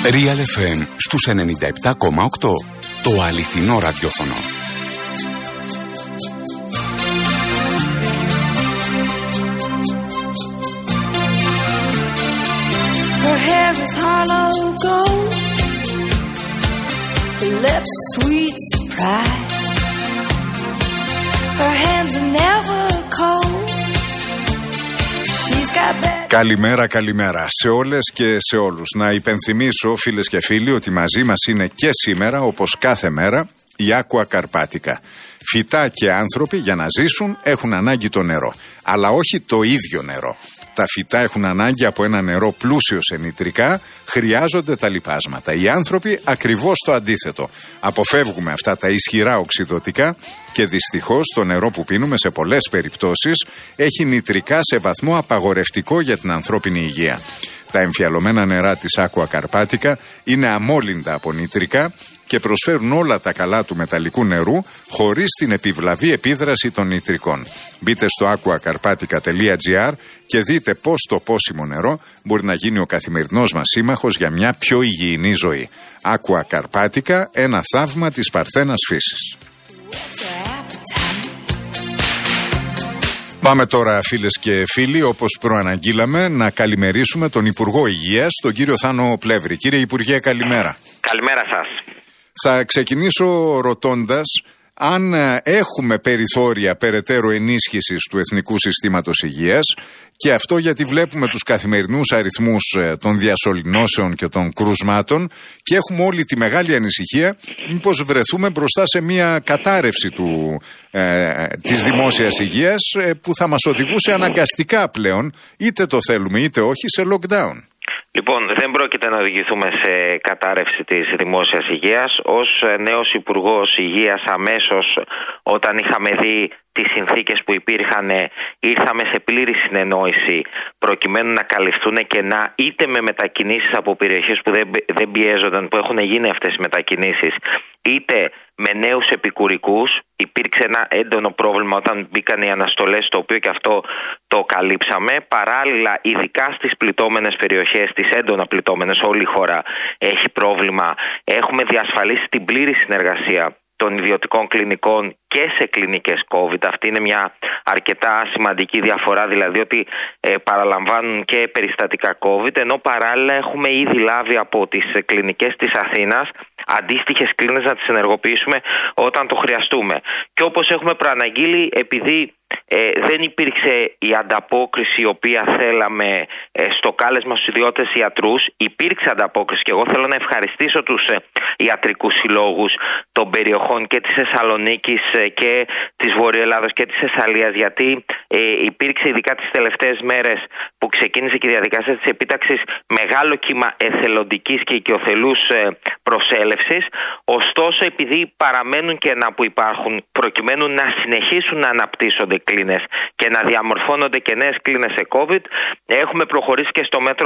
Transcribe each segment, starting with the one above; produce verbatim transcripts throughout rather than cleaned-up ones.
Real εφ εμ στους ενενήντα επτά κόμμα οκτώ. Το αληθινό ραδιόφωνο. Her hair is hollow gold, her lips sweet surprise, her hands are never cold. She's got that. Καλημέρα, καλημέρα σε όλες και σε όλους. Να υπενθυμίσω, φίλες και φίλοι, ότι μαζί μας είναι και σήμερα, όπως κάθε μέρα, η Aqua Carpatica. Φυτά και άνθρωποι για να ζήσουν έχουν ανάγκη το νερό, αλλά όχι το ίδιο νερό. Τα φυτά έχουν ανάγκη από ένα νερό πλούσιο σε νητρικά, χρειάζονται τα λιπάσματα. Οι άνθρωποι ακριβώς το αντίθετο. Αποφεύγουμε αυτά τα ισχυρά οξυδωτικά και δυστυχώς το νερό που πίνουμε σε πολλές περιπτώσεις έχει νητρικά σε βαθμό απαγορευτικό για την ανθρώπινη υγεία. Τα εμφιαλωμένα νερά της Aqua Carpatica είναι αμόλυντα από νητρικά και προσφέρουν όλα τα καλά του μεταλλικού νερού χωρίς την επιβλαβή επίδραση των νητρικών. Μπείτε στο aqua carpatica τελεία gr και δείτε πώς το πόσιμο νερό μπορεί να γίνει ο καθημερινός μας σύμμαχος για μια πιο υγιεινή ζωή. Aqua Carpatica, ένα θαύμα της παρθένας φύσης. Πάμε τώρα, φίλες και φίλοι, όπως προαναγγείλαμε, να καλημερίσουμε τον Υπουργό Υγείας, τον κύριο Θάνο Πλεύρη. Κύριε Υπουργέ, καλημέρα. Καλημέρα σας. Θα ξεκινήσω ρωτώντας αν έχουμε περιθώρια περαιτέρω ενίσχυσης του Εθνικού Συστήματος Υγείας, και αυτό γιατί βλέπουμε τους καθημερινούς αριθμούς των διασωληνώσεων και των κρουσμάτων και έχουμε όλη τη μεγάλη ανησυχία μήπως βρεθούμε μπροστά σε μια κατάρρευση του, ε, της δημόσιας υγείας ε, που θα μας οδηγούσε αναγκαστικά πλέον, είτε το θέλουμε είτε όχι, σε lockdown. Λοιπόν, δεν πρόκειται να οδηγηθούμε σε κατάρρευση της δημόσιας υγείας. Ως νέος Υπουργός Υγείας, αμέσως όταν είχαμε δει τις συνθήκες που υπήρχαν, ήρθαμε σε πλήρη συνεννόηση προκειμένου να καλυφθούν κενά είτε με μετακινήσεις από περιοχές που δεν, δεν πιέζονταν, που έχουν γίνει αυτές οι μετακινήσεις, είτε με νέους επικουρικούς. Υπήρξε ένα έντονο πρόβλημα όταν μπήκαν οι αναστολές, το οποίο και αυτό το καλύψαμε. Παράλληλα, ειδικά στις πληττόμενες περιοχές, τις έντονα πληττόμενες, όλη η χώρα έχει πρόβλημα. Έχουμε διασφαλίσει την πλήρη συνεργασία των ιδιωτικών κλινικών και σε κλινικές COVID. Αυτή είναι μια αρκετά σημαντική διαφορά, δηλαδή ότι ε, παραλαμβάνουν και περιστατικά COVID, ενώ παράλληλα έχουμε ήδη λάβει από τις κλινικές της Αθήνας αντίστοιχες κλίνες να τις ενεργοποιήσουμε όταν το χρειαστούμε. Και όπως έχουμε προαναγγείλει, επειδή ε, δεν υπήρξε η ανταπόκριση η οποία θέλαμε ε, στο κάλεσμα στους ιδιώτες ιατρούς, υπήρξε ανταπόκριση και εγώ θέλω να ευχαριστήσω τους ε, ιατρικούς συλλόγους των περιοχών και της Θεσσαλονίκης ε, και της Βορειοελλάδος και της Θεσσαλίας, γιατί ε, υπήρξε ειδικά τις τελευταίες μέρες που ξεκίνησε και η διαδικασία της επίταξης μεγάλο κύμα εθελοντικής και οικειοθελούς ε, προσέλευσης. Ωστόσο, επειδή παραμένουν κενά που υπάρχουν προκειμένου να συνεχίσουν να αναπτύσσονται κλίνες και να διαμορφώνονται και νέες κλίνες σε COVID, έχουμε προχωρήσει και στο μέτρο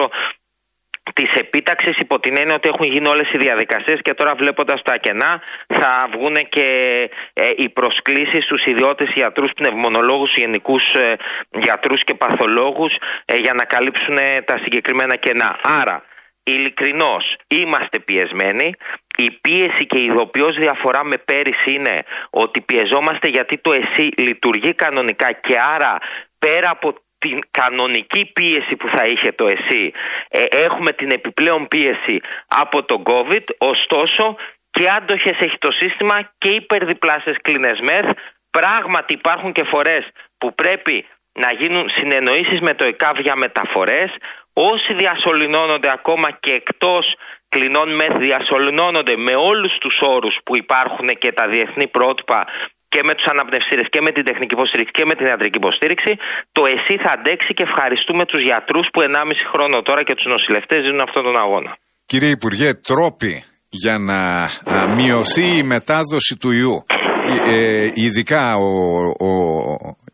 της επίταξης, υπό την έννοια ότι έχουν γίνει όλες οι διαδικασίες και τώρα, βλέποντας τα κενά, θα βγουν και ε, οι προσκλήσεις στους ιδιώτες ιατρούς, πνευμονολόγους, γενικούς ε, γιατρούς και παθολόγους ε, για να καλύψουν ε, τα συγκεκριμένα κενά. Άρα, ειλικρινώς, είμαστε πιεσμένοι. Η πίεση και η ειδοποιώς διαφορά με πέρυσι είναι ότι πιεζόμαστε γιατί το ΕΣΥ λειτουργεί κανονικά και άρα πέρα από την κανονική πίεση που θα είχε το ΕΣΥ ε, έχουμε την επιπλέον πίεση από το COVID. Ωστόσο, και άντοχες έχει το σύστημα και υπερδιπλάσιες κλίνες ΜΕΘ. Πράγματι υπάρχουν και φορές που πρέπει να γίνουν συνεννοήσεις με το ΕΚΑΒ για μεταφορές. Όσοι διασωληνώνονται ακόμα και εκτός κλινών ΜΕΘ διασωληνώνονται με όλους τους όρους που υπάρχουν και τα διεθνή πρότυπα και με τους αναπνευστήρες και με την τεχνική υποστήριξη και με την ιατρική υποστήριξη. Το ΕΣΥ θα αντέξει και ευχαριστούμε τους γιατρούς που ενάμιση χρόνο τώρα και τους νοσηλευτές δίνουν αυτόν τον αγώνα. Κύριε Υπουργέ, τρόποι για να α, μειωθεί η μετάδοση του ιού. Ε, ειδικά ο, ο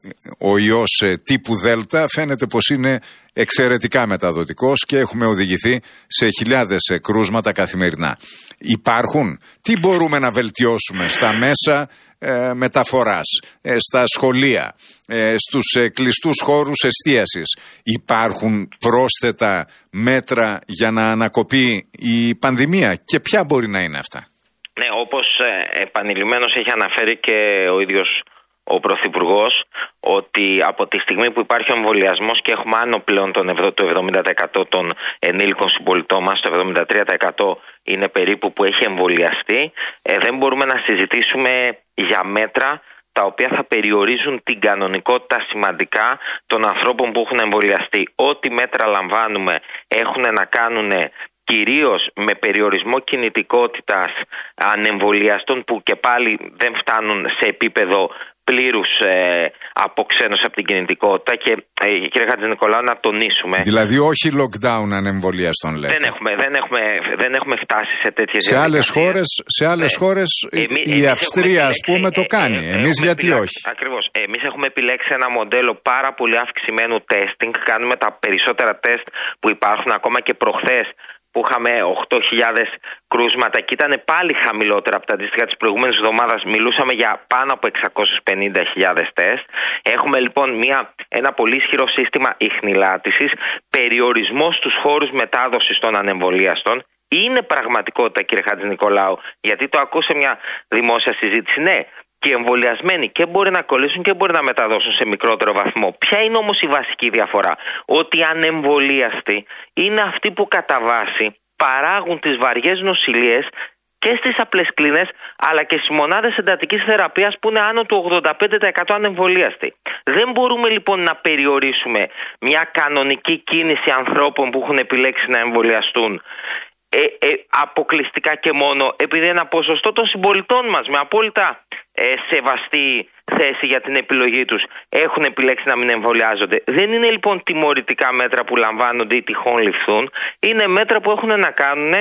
ο ιός τύπου Δέλτα φαίνεται πως είναι εξαιρετικά μεταδοτικός και έχουμε οδηγηθεί σε χιλιάδες κρούσματα καθημερινά. Υπάρχουν. Τι μπορούμε να βελτιώσουμε στα μέσα ε, μεταφοράς, ε, στα σχολεία, ε, στους ε, κλειστούς χώρους εστίασης? Υπάρχουν πρόσθετα μέτρα για να ανακοπεί η πανδημία και ποια μπορεί να είναι αυτά? Ναι, όπως ε, επανειλημμένως έχει αναφέρει και ο ίδιος ο Πρωθυπουργός, ότι από τη στιγμή που υπάρχει ο εμβολιασμός και έχουμε άνω πλέον τον το εβδομήντα τοις εκατό των ενήλικων συμπολιτών μας, το εβδομήντα τρία τοις εκατό είναι περίπου που έχει εμβολιαστεί, ε, δεν μπορούμε να συζητήσουμε για μέτρα τα οποία θα περιορίζουν την κανονικότητα σημαντικά των ανθρώπων που έχουν εμβολιαστεί. Ό,τι μέτρα λαμβάνουμε έχουν να κάνουν κυρίως με περιορισμό κινητικότητας ανεμβολιαστών που και πάλι δεν φτάνουν σε επίπεδο πλήρους ε, αποξένωση από την κινητικότητα. Και ε, κύριε Χατζηνικολάου, να τονίσουμε. Δηλαδή όχι lockdown ανεμβολιαστών, λέτε? Δεν έχουμε, δεν έχουμε, δεν έχουμε φτάσει σε τέτοιες σε άλλες χώρες, σε άλλες ναι. χώρες Εμεί, η Αυστρία ας πούμε το κάνει. Ε, εμείς γιατί επιλέξει, όχι? Ακριβώς. Εμείς έχουμε επιλέξει ένα μοντέλο πάρα πολύ αυξημένου testing. Κάνουμε τα περισσότερα τεστ που υπάρχουν. Ακόμα και προχθές που είχαμε οκτώ χιλιάδες κρούσματα και ήταν πάλι χαμηλότερα από τα αντίστοιχα της προηγούμενης εβδομάδας, μιλούσαμε για πάνω από εξακόσιες πενήντα χιλιάδες τεστ. Έχουμε λοιπόν μια, ένα πολύ ισχυρό σύστημα ιχνηλάτησης, περιορισμό στους χώρους μετάδοσης των ανεμβολίαστων. Είναι πραγματικότητα, κύριε Χατζηνικολάου, γιατί το ακούσε μια δημόσια συζήτηση. Ναι, και οι εμβολιασμένοι και μπορεί να κολλήσουν και μπορεί να μεταδώσουν σε μικρότερο βαθμό. Ποια είναι όμως η βασική διαφορά? Ότι οι ανεμβολίαστοι είναι αυτοί που κατά βάση παράγουν τις βαριές νοσηλίες και στις απλές κλίνες, αλλά και στις μονάδες εντατικής θεραπείας που είναι άνω του ογδόντα πέντε τοις εκατό ανεμβολίαστοι. Δεν μπορούμε λοιπόν να περιορίσουμε μια κανονική κίνηση ανθρώπων που έχουν επιλέξει να εμβολιαστούν Ε, ε, αποκλειστικά και μόνο επειδή ένα ποσοστό των συμπολιτών μας με απόλυτα ε, σεβαστή θέση για την επιλογή τους έχουν επιλέξει να μην εμβολιάζονται. Δεν είναι λοιπόν τιμωρητικά μέτρα που λαμβάνονται ή τυχόν ληφθούν. Είναι μέτρα που έχουν να κάνουν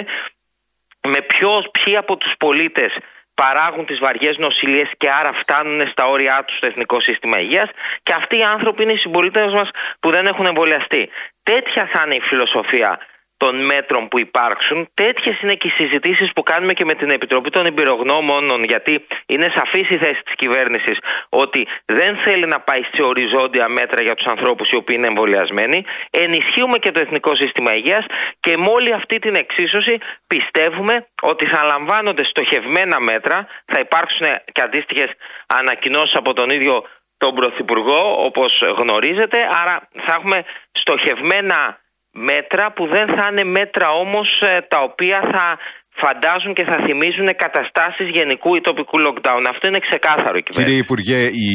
με ποιος, ποιοι από τους πολίτες παράγουν τις βαριές νοσηλίες και άρα φτάνουν στα όρια τους στο Εθνικό Σύστημα Υγείας, και αυτοί οι άνθρωποι είναι οι συμπολίτες μας που δεν έχουν εμβολιαστεί. Τέτοια θα είναι η φιλοσοφία των μέτρων που υπάρξουν. Τέτοιες είναι και οι συζητήσεις που κάνουμε και με την Επιτροπή των Εμπειρογνώμονων, γιατί είναι σαφής η θέση της κυβέρνησης ότι δεν θέλει να πάει σε οριζόντια μέτρα για τους ανθρώπους οι οποίοι είναι εμβολιασμένοι. Ενισχύουμε και το Εθνικό Σύστημα Υγείας και με όλη αυτή την εξίσωση πιστεύουμε ότι θα λαμβάνονται στοχευμένα μέτρα, θα υπάρξουν και αντίστοιχες ανακοινώσεις από τον ίδιο τον Πρωθυπουργό, όπως γνωρίζετε, άρα θα έχουμε στοχευμένα μέτρα που δεν θα είναι μέτρα όμως τα οποία θα φαντάζουν και θα θυμίζουν καταστάσεις γενικού ή τοπικού lockdown. Αυτό είναι ξεκάθαρο. Κύριε Υπουργέ, οι,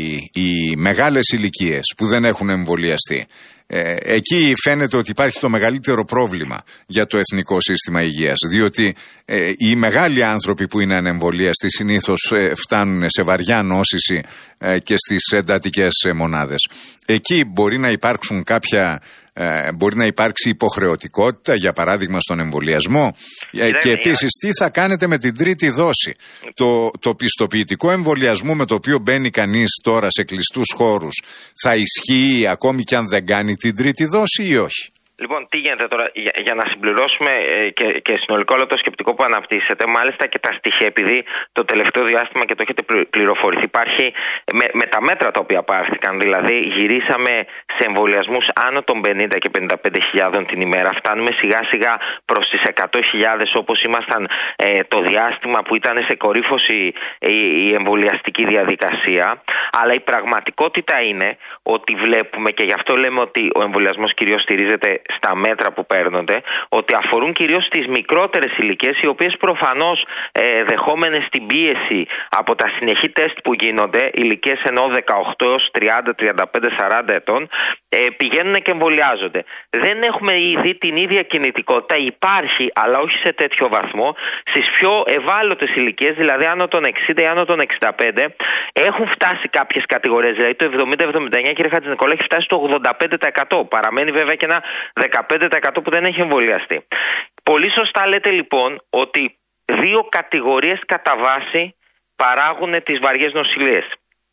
οι μεγάλες ηλικίες που δεν έχουν εμβολιαστεί, ε, εκεί φαίνεται ότι υπάρχει το μεγαλύτερο πρόβλημα για το Εθνικό Σύστημα Υγείας, διότι ε, οι μεγάλοι άνθρωποι που είναι ανεμβολίαστοι συνήθως ε, φτάνουν σε βαριά νόσηση ε, και στις εντατικές ε, μονάδες. Εκεί μπορεί να υπάρξουν κάποια Ε, μπορεί να υπάρξει υποχρεωτικότητα, για παράδειγμα, στον εμβολιασμό. Ε, και επίσης, τι θα κάνετε με την τρίτη δόση? Το, το πιστοποιητικό εμβολιασμού με το οποίο μπαίνει κανείς τώρα σε κλειστούς χώρους θα ισχύει ακόμη και αν δεν κάνει την τρίτη δόση ή όχι? Λοιπόν, τι γίνεται τώρα, για, για να συμπληρώσουμε ε, και, και συνολικό όλο το σκεπτικό που αναπτύσσεται, μάλιστα και τα στοιχεία, επειδή το τελευταίο διάστημα και το έχετε πληροφορηθεί, υπάρχει με, με τα μέτρα τα οποία πάρθηκαν, δηλαδή γυρίσαμε σε εμβολιασμούς άνω των πενήντα και πενήντα πέντε χιλιάδων την ημέρα, φτάνουμε σιγά σιγά προς τις εκατό χιλιάδες όπως ήμασταν ε, το διάστημα που ήταν σε κορύφωση ε, η εμβολιαστική διαδικασία, αλλά η πραγματικότητα είναι ότι βλέπουμε, και γι' αυτό λέμε ότι ο εμβολιασμός κυρίως στηρίζεται στα μέτρα που παίρνονται, ότι αφορούν κυρίως τις μικρότερες ηλικίες, οι οποίες προφανώς ε, δεχόμενες την πίεση από τα συνεχή τεστ που γίνονται, ηλικίες ενώ δεκαοκτώ έως τριάντα, τριάντα πέντε, σαράντα ετών, ε, πηγαίνουν και εμβολιάζονται. Δεν έχουμε δει την ίδια κινητικότητα, υπάρχει, αλλά όχι σε τέτοιο βαθμό, στις πιο ευάλωτες ηλικίες, δηλαδή άνω των εξήντα ή άνω των εξήντα πέντε, έχουν φτάσει κάποιες κατηγορίες, δηλαδή το εβδομήντα με εβδομήντα εννιά, κύριε Χατζηνικολάου, έχει φτάσει στο ογδόντα πέντε τοις εκατό. Παραμένει βέβαια και ένα δεκαπέντε τοις εκατό που δεν έχει εμβολιαστεί. Πολύ σωστά λέτε λοιπόν ότι δύο κατηγορίες κατά βάση παράγουν τις βαριές νοσηλίες.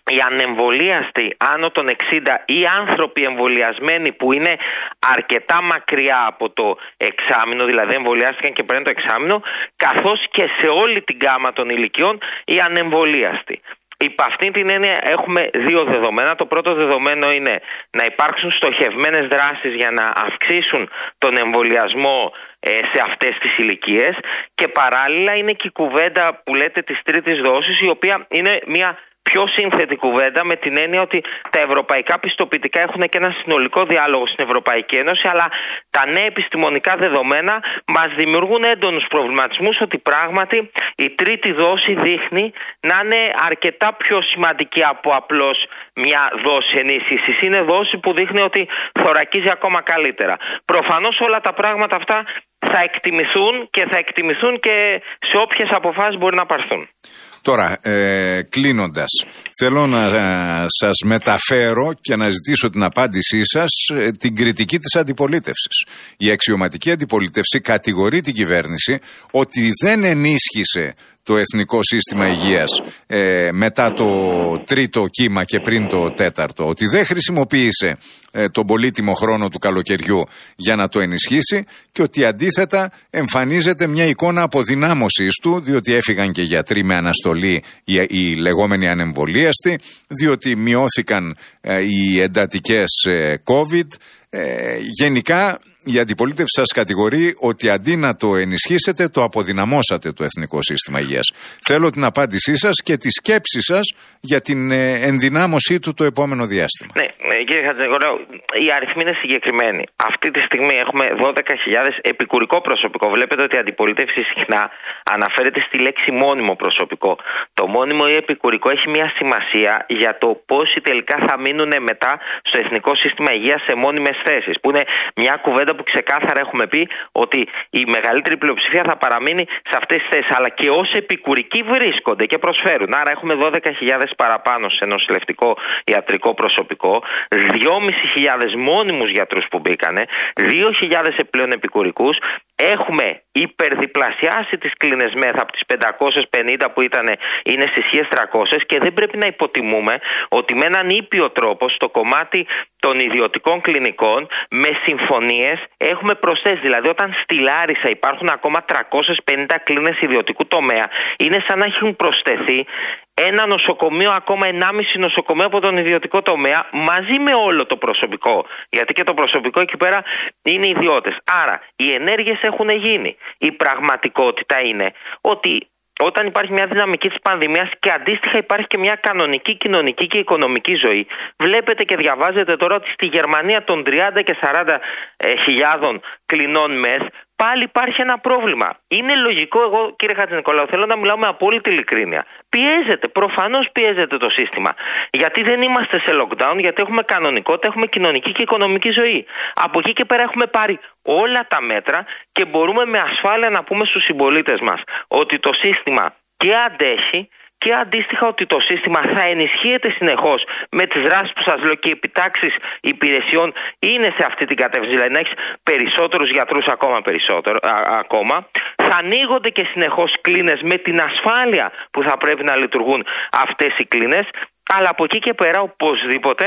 οι ανεμβολίαστοι άνω των εξήντα ή άνθρωποι εμβολιασμένοι που είναι αρκετά μακριά από το εξάμηνο, δηλαδή εμβολιάστηκαν και πριν το εξάμηνο, καθώς και σε όλη την γάμα των ηλικιών οι ανεμβολίαστοι. Υπ' αυτή την έννοια έχουμε δύο δεδομένα. Το πρώτο δεδομένο είναι να υπάρξουν στοχευμένες δράσεις για να αυξήσουν τον εμβολιασμό ε, σε αυτές τις ηλικίες, και παράλληλα είναι και η κουβέντα που λέτε της τρίτης δόσης, η οποία είναι μια πιο σύνθετη κουβέντα, με την έννοια ότι τα ευρωπαϊκά πιστοποιητικά έχουν και ένα συνολικό διάλογο στην Ευρωπαϊκή Ένωση, αλλά τα νέα επιστημονικά δεδομένα μας δημιουργούν έντονους προβληματισμούς ότι πράγματι η τρίτη δόση δείχνει να είναι αρκετά πιο σημαντική από απλώς μια δόση ενίσχυσης. Είναι δόση που δείχνει ότι θωρακίζει ακόμα καλύτερα. Προφανώς όλα τα πράγματα αυτά θα εκτιμηθούν και θα εκτιμηθούν και σε όποιες αποφάσεις μπορεί να πάρθουν. Τώρα, ε, κλείνοντας, θέλω να ε, σας μεταφέρω και να ζητήσω την απάντησή σας ε, την κριτική της αντιπολίτευσης. Η αξιωματική αντιπολίτευση κατηγορεί την κυβέρνηση ότι δεν ενίσχυσε το Εθνικό Σύστημα Υγείας ε, μετά το τρίτο κύμα και πριν το τέταρτο, ότι δεν χρησιμοποίησε ε, τον πολύτιμο χρόνο του καλοκαιριού για να το ενισχύσει, και ότι αντίθετα εμφανίζεται μια εικόνα αποδυνάμωσης του, διότι έφυγαν και γιατροί με αναστολή, οι, οι λεγόμενοι ανεμβολίαστοι, διότι μειώθηκαν ε, οι εντατικές ε, COVID. Ε, γενικά η αντιπολίτευση σας κατηγορεί ότι αντί να το ενισχύσετε, το αποδυναμώσατε το Εθνικό Σύστημα Υγείας. Θέλω την απάντησή σας και τη σκέψη σας για την ε, ενδυνάμωσή του το επόμενο διάστημα. Ναι, κύριε Χατζηνικολάου, οι αριθμοί είναι συγκεκριμένοι. Αυτή τη στιγμή έχουμε δώδεκα χιλιάδες επικουρικό προσωπικό. Βλέπετε ότι η αντιπολίτευση συχνά αναφέρεται στη λέξη μόνιμο προσωπικό. Το μόνιμο ή επικουρικό έχει μια σημασία για το πόσοι τελικά θα μείνουν μετά στο Εθνικό Σύστημα Υγείας σε μόνιμες θέσεις. Που είναι μια κουβέντα που ξεκάθαρα έχουμε πει ότι η μεγαλύτερη πλειοψηφία θα παραμείνει σε αυτές τις θέσεις. Αλλά και ως επικουρικοί βρίσκονται και προσφέρουν. Άρα έχουμε δώδεκα χιλιάδες παραπάνω σε νοσηλευτικό ιατρικό προσωπικό, δυόμισι χιλιάδες μόνιμους γιατρούς που μπήκανε, δύο χιλιάδες επιπλέον επικουρικούς. Έχουμε υπερδιπλασιάσει τις κλίνες ΜΕΘ από τις πεντακόσιες πενήντα που ήταν, είναι στις χίλιες τριακόσιες, και δεν πρέπει να υποτιμούμε ότι με έναν ήπιο τρόπο στο κομμάτι των ιδιωτικών κλινικών με συμφωνίες έχουμε προσθέσει. Δηλαδή όταν στη Λάρισα υπάρχουν ακόμα τριακόσιες πενήντα κλίνες ιδιωτικού τομέα, είναι σαν να έχουν προσθεθεί ένα νοσοκομείο, ακόμα ενάμιση νοσοκομείο από τον ιδιωτικό τομέα, μαζί με όλο το προσωπικό. Γιατί και το προσωπικό εκεί πέρα είναι ιδιώτες. Άρα οι ενέργειες έχουν γίνει. Η πραγματικότητα είναι ότι όταν υπάρχει μια δυναμική της πανδημίας και αντίστοιχα υπάρχει και μια κανονική κοινωνική και οικονομική ζωή, βλέπετε και διαβάζετε τώρα ότι στη Γερμανία των τριάντα και σαράντα χιλιάδων κλινών ΜΕΘ πάλι υπάρχει ένα πρόβλημα. Είναι λογικό, εγώ κύριε Χατζηνικολάου θέλω να μιλάω με απόλυτη ειλικρίνεια. Πιέζεται, προφανώς πιέζεται το σύστημα. Γιατί δεν είμαστε σε lockdown, γιατί έχουμε κανονικότητα, έχουμε κοινωνική και οικονομική ζωή. Από εκεί και πέρα έχουμε πάρει όλα τα μέτρα και μπορούμε με ασφάλεια να πούμε στους συμπολίτες μας ότι το σύστημα και αντέχει, και αντίστοιχα ότι το σύστημα θα ενισχύεται συνεχώς με τις δράσεις που σας λέω, και οι επιτάξεις υπηρεσιών είναι σε αυτή την κατεύθυνση. Δηλαδή να έχεις περισσότερους γιατρούς ακόμα περισσότερο, α, ακόμα. Θα ανοίγονται και συνεχώς κλίνες με την ασφάλεια που θα πρέπει να λειτουργούν αυτές οι κλίνες. Αλλά από εκεί και πέρα οπωσδήποτε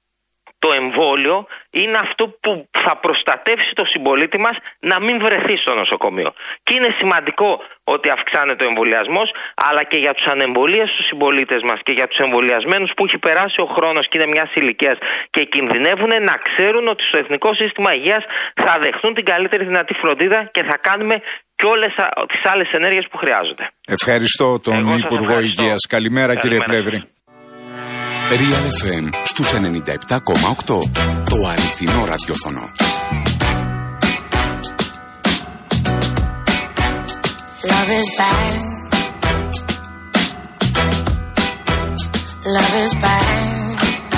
το εμβόλιο είναι αυτό που θα προστατεύσει το συμπολίτη μας να μην βρεθεί στο νοσοκομείο. Και είναι σημαντικό ότι αυξάνεται ο εμβολιασμός, αλλά και για τους ανεμβολίαστους συμπολίτες μας και για τους εμβολιασμένους που έχει περάσει ο χρόνος και είναι μιας ηλικίας και κινδυνεύουν, να ξέρουν ότι στο Εθνικό Σύστημα Υγείας θα δεχτούν την καλύτερη δυνατή φροντίδα και θα κάνουμε και όλες τις άλλες ενέργειες που χρειάζονται. Ευχαριστώ τον Εγώ Υπουργό Υγείας. Καλημέρα, Καλημέρα κύριε Πλεύρη. Real εφ εμ στους ενενήντα επτά κόμμα οκτώ, το αληθινό ραδιόφωνο. Love is bad. Love is bad.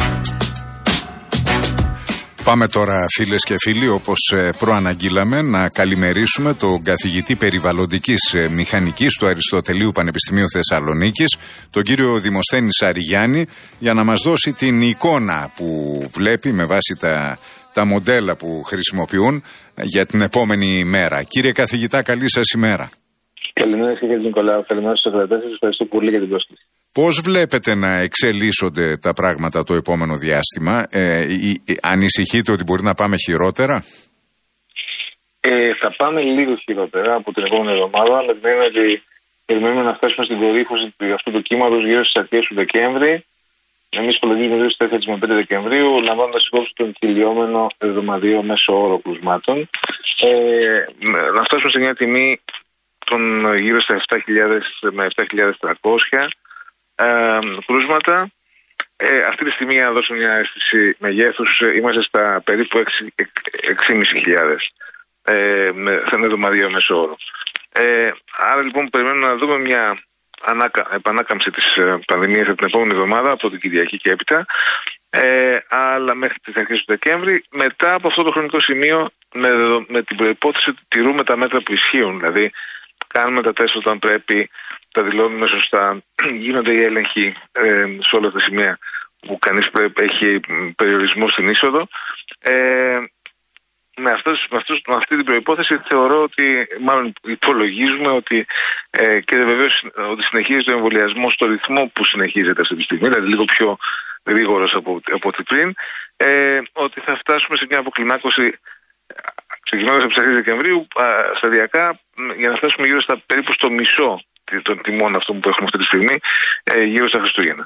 Πάμε τώρα φίλες και φίλοι, όπως προαναγγείλαμε, να καλημερίσουμε τον καθηγητή περιβαλλοντικής μηχανικής του Αριστοτελείου Πανεπιστημίου Θεσσαλονίκης, τον κύριο Δημοσθένη Σαριγιάννη, για να μας δώσει την εικόνα που βλέπει με βάση τα, τα μοντέλα που χρησιμοποιούν για την επόμενη μέρα. Κύριε καθηγητά, καλή σας ημέρα. Καλημέρα κύριε Νικολάου, καλημέρα στους ακροατές σας, ευχαριστώ πολύ για την πρόσκληση. Πώς βλέπετε να εξελίσσονται τα πράγματα το επόμενο διάστημα? Ε, η, η, ανησυχείτε ότι μπορεί να πάμε χειρότερα? Ε, θα πάμε λίγο χειρότερα από την επόμενη εβδομάδα, αλλά την έννοια ότι περιμένουμε να φτάσουμε στην κορύφωση αυτού του κύματος γύρω στις αρχές του Δεκέμβρη. Εμείς υπολογίζουμε δύο στις τέσσερις με πέντε Δεκεμβρίου, λαμβάνοντας υπόψη τον κυλιόμενο εβδομαδιαίο μέσο όρο κρουσμάτων. Ε, να φτάσουμε σε μια τιμή των γύρω στα επτά χιλιάδες με επτά χιλιάδες τριακόσια ε, κρούσματα. Ε, αυτή τη στιγμή, για να δώσω μια αίσθηση μεγέθους, είμαστε στα περίπου έξι χιλιάδες πεντακόσιες ε, με, σε ένα εβδομαδιαίο μέσο όρο. Ε, άρα λοιπόν περιμένουμε να δούμε μια ανάκα, επανάκαμψη της ε, πανδημίας την επόμενη εβδομάδα από την Κυριακή και έπειτα, ε, αλλά μέχρι τις αρχές του Δεκέμβρη. Μετά από αυτό το χρονικό σημείο, με, με την προϋπόθεση ότι τηρούμε τα μέτρα που ισχύουν, δηλαδή κάνουμε τα τεστ όταν πρέπει, τα δηλώνουμε σωστά, γίνονται οι έλεγχοι ε, σε όλα τα σημεία που κανείς πρέπει, έχει περιορισμό στην είσοδο. Ε, Με, αυτός, με, αυτός, με αυτή την προϋπόθεση θεωρώ ότι, μάλλον υπολογίζουμε ότι ε, και βεβαίως ότι συνεχίζεται ο εμβολιασμός στο ρυθμό που συνεχίζεται αυτή τη στιγμή, δηλαδή λίγο πιο γρήγορος από, από ό,τι πριν, ε, ότι θα φτάσουμε σε μια αποκλιμάκωση ξεκινώντας από τις αρχές Δεκεμβρίου α, σταδιακά, για να φτάσουμε γύρω στα περίπου στο μισό των τιμών αυτών που έχουμε αυτή τη στιγμή, ε, γύρω στα Χριστούγεννα.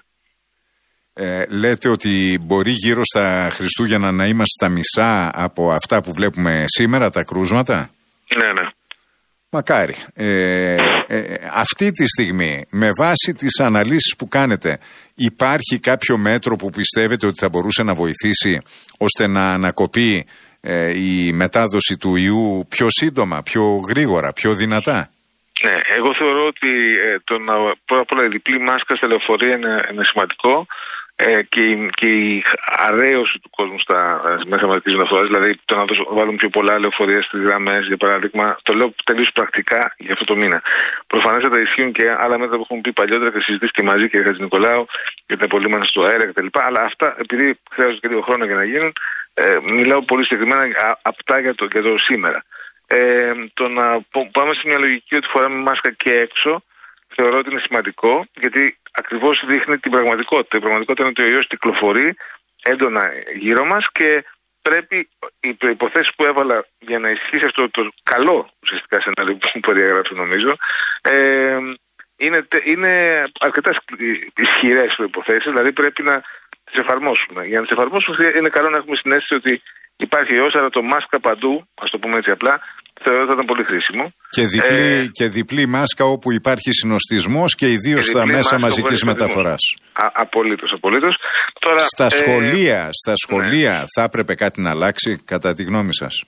Ε, λέτε ότι μπορεί γύρω στα Χριστούγεννα να είμαστε στα μισά από αυτά που βλέπουμε σήμερα, τα κρούσματα. Ναι, ναι. Μακάρι. Ε, ε, αυτή τη στιγμή, με βάση τις αναλύσεις που κάνετε, υπάρχει κάποιο μέτρο που πιστεύετε ότι θα μπορούσε να βοηθήσει ώστε να ανακοπεί ε, η μετάδοση του ιού πιο σύντομα, πιο γρήγορα, πιο δυνατά? Ναι, εγώ θεωρώ ότι ε, το να, πρώτα απ' όλα η διπλή μάσκα στα λεωφορεία είναι, είναι σημαντικό. Ε, και, η, και η αρέωση του κόσμου στα μέσα μαζικής μεταφοράς, δηλαδή το να βάλουμε πιο πολλά λεωφορεία στις γραμμές, για παράδειγμα, το λέω τελείως πρακτικά για αυτό το μήνα. Προφανέστατα ισχύουν και άλλα μέτρα που έχουμε πει παλιότερα και συζητήσει και μαζί, κύριε Χατζηνικολάου, για την απολύμανση του αέρα κτλ. Αλλά αυτά, επειδή χρειάζονται και λίγο χρόνο για να γίνουν, ε, μιλάω πολύ συγκεκριμένα απτά για το, για το σήμερα. Ε, το να πάμε σε μια λογική ότι φοράμε μάσκα και έξω, θεωρώ ότι είναι σημαντικό, γιατί ακριβώς δείχνει την πραγματικότητα. Η πραγματικότητα είναι ότι ο ιός κυκλοφορεί έντονα γύρω μας και πρέπει οι προϋποθέσεις που έβαλα για να ισχύσει αυτό το καλό ουσιαστικά σενάριο που περιέγραψε, νομίζω, ε, είναι, είναι αρκετά ισχυρές προϋποθέσεις, δηλαδή πρέπει να τις εφαρμόσουμε. Για να τις εφαρμόσουμε είναι καλό να έχουμε συνέστηση ότι υπάρχει ιός, αλλά το μάσκα παντού, ας το πούμε έτσι απλά, θεωρώ ότι θα ήταν πολύ χρήσιμο. Και διπλή, ε, και διπλή μάσκα όπου υπάρχει συνοστισμός και ιδίως στα μέσα μαζικής μεταφοράς. Α, απολύτως, απολύτως. Τώρα, στα ε, σχολεία, στα σχολεία ναι. θα έπρεπε κάτι να αλλάξει κατά τη γνώμη σας?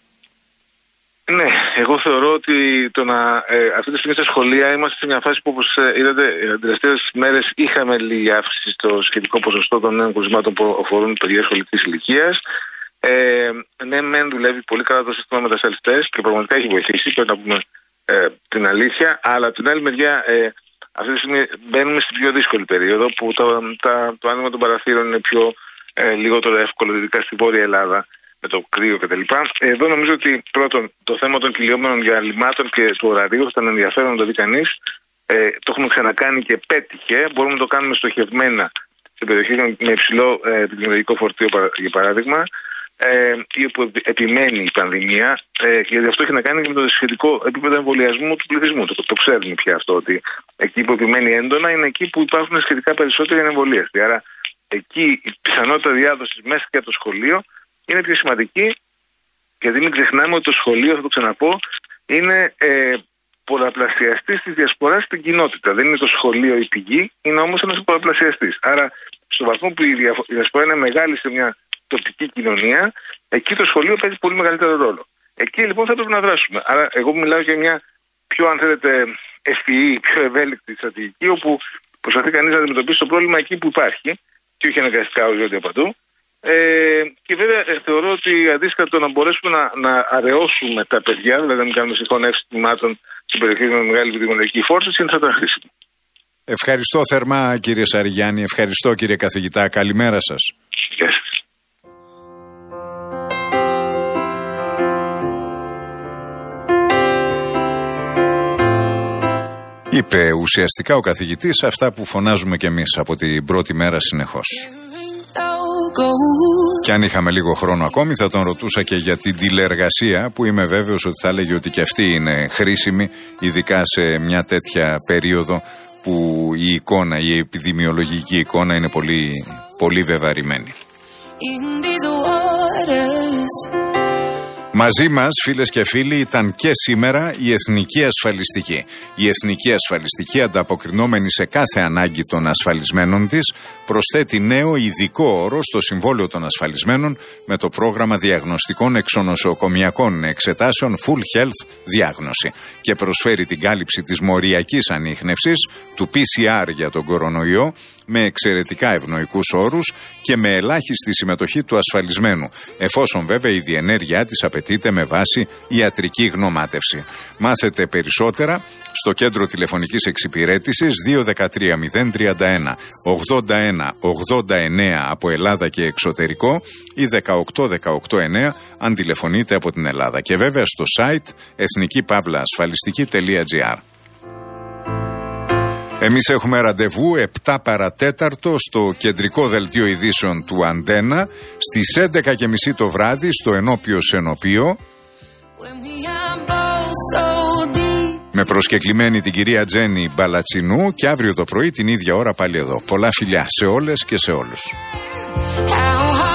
Ναι, εγώ θεωρώ ότι το να, ε, αυτή τη στιγμή στα σχολεία είμαστε σε μια φάση που, όπως ε, είδατε, τις τελευταίες μέρες είχαμε λίγη αύξηση στο σχετικό ποσοστό των νέων κρουσμάτων που αφορούν παιδιά σχολικής ηλικίας. Ε, ναι, μεν δουλεύει πολύ καλά το σύστημα με τα self-test και πραγματικά έχει βοηθήσει, πρέπει να πούμε ε, την αλήθεια, αλλά από την άλλη μεριά ε, αυτή τη στιγμή μπαίνουμε στην πιο δύσκολη περίοδο που το, τα, το άνοιγμα των παραθύρων είναι πιο ε, λιγότερο εύκολο, ειδικά στη Βόρεια Ελλάδα με το κρύο κτλ. Εδώ νομίζω ότι πρώτον το θέμα των κυλιόμενων διαλυμάτων και του ωραρίου θα ήταν ενδιαφέρον να το δει κανείς. Ε, το έχουμε ξανακάνει και πέτυχε. Μπορούμε να το κάνουμε στοχευμένα σε περιοχές με υψηλό ε, επιδημιολογικό φορτίο, για παράδειγμα, ε, ή όπου επιμένει η πανδημία, ε, γιατί αυτό έχει να κάνει και με το σχετικό επίπεδο εμβολιασμού του πληθυσμού. Το, το ξέρουμε πια αυτό, ότι εκεί που επιμένει έντονα είναι εκεί που υπάρχουν σχετικά περισσότεροι ανεμβολίαστοι. Άρα εκεί η πιθανότητα διάδοσης μέσα και από το σχολείο είναι πιο σημαντική, γιατί μην ξεχνάμε ότι το σχολείο, θα το ξαναπώ, είναι ε, πολλαπλασιαστής της διασποράς στην κοινότητα. Δεν είναι το σχολείο η πηγή, είναι όμως ένας πολλαπλασιαστής. Άρα, στο βαθμό που η διασπορά είναι μεγάλη σε μια τοπική κοινωνία, εκεί το σχολείο παίζει πολύ μεγαλύτερο ρόλο. Εκεί λοιπόν θα πρέπει να δράσουμε. Άρα, εγώ μιλάω για μια πιο, αν θέλετε, ευφυή, πιο ευέλικτη στρατηγική, όπου προσπαθεί κανείς να αντιμετωπίσει το πρόβλημα εκεί που υπάρχει, και όχι αναγκαστικά οριζόντια παντού. Ε, και βέβαια ε, θεωρώ ότι αντίστοιχα το να μπορέσουμε να, να αραιώσουμε τα παιδιά, δηλαδή να μην κάνουμε συγχωνεύσεις τιμάτων στην περιοχή με μεγάλη επιδημιολογική φόρτιση, είναι θα ήταν χρήσιμο. Ευχαριστώ θερμά, κύριε Σαριγιάννη. Ευχαριστώ, κύριε καθηγητά. Καλημέρα σας. Γεια σας. Είπε ουσιαστικά ο καθηγητής αυτά που φωνάζουμε κι εμείς από την πρώτη μέρα συνεχώς. Και αν είχαμε λίγο χρόνο ακόμη θα τον ρωτούσα και για την τηλεεργασία, που είμαι βέβαιος ότι θα έλεγε ότι και αυτή είναι χρήσιμη, ειδικά σε μια τέτοια περίοδο που η εικόνα, η επιδημιολογική εικόνα είναι πολύ, πολύ βεβαρημένη. Μαζί μας, φίλες και φίλοι, ήταν και σήμερα η Εθνική Ασφαλιστική. Η Εθνική Ασφαλιστική, ανταποκρινόμενη σε κάθε ανάγκη των ασφαλισμένων της, προσθέτει νέο ειδικό όρο στο συμβόλαιο των ασφαλισμένων με το πρόγραμμα διαγνωστικών εξονοσοκομιακών εξετάσεων Full Health Διάγνωση και προσφέρει την κάλυψη της μοριακής ανίχνευσης, του πι σι αρ για τον κορονοϊό, με εξαιρετικά ευνοϊκούς όρους και με ελάχιστη συμμετοχή του ασφαλισμένου, εφόσον βέβαια η διενέργειά της απαιτείται με βάση ιατρική γνωμάτευση. Μάθετε περισσότερα στο κέντρο τηλεφωνικής εξυπηρέτησης δύο ένα τρία μηδέν τρία ένα ογδόντα ένα ογδόντα εννέα από Ελλάδα και εξωτερικό ή δεκαοκτώ δεκαοκτώ εννέα αν τηλεφωνείτε από την Ελλάδα, και βέβαια στο site εθνική παύλα ασφαλιστική τελεία τζι άρ. Εμείς έχουμε ραντεβού επτά παρατέταρτο στο κεντρικό δελτίο ειδήσεων του Αντένα στις έντεκα και μισή το βράδυ στο Ενώπιο Σενοπείο, με προσκεκλημένη την κυρία Τζέννη Μπαλατσινού, και αύριο το πρωί την ίδια ώρα πάλι εδώ. Πολλά φιλιά σε όλες και σε όλους.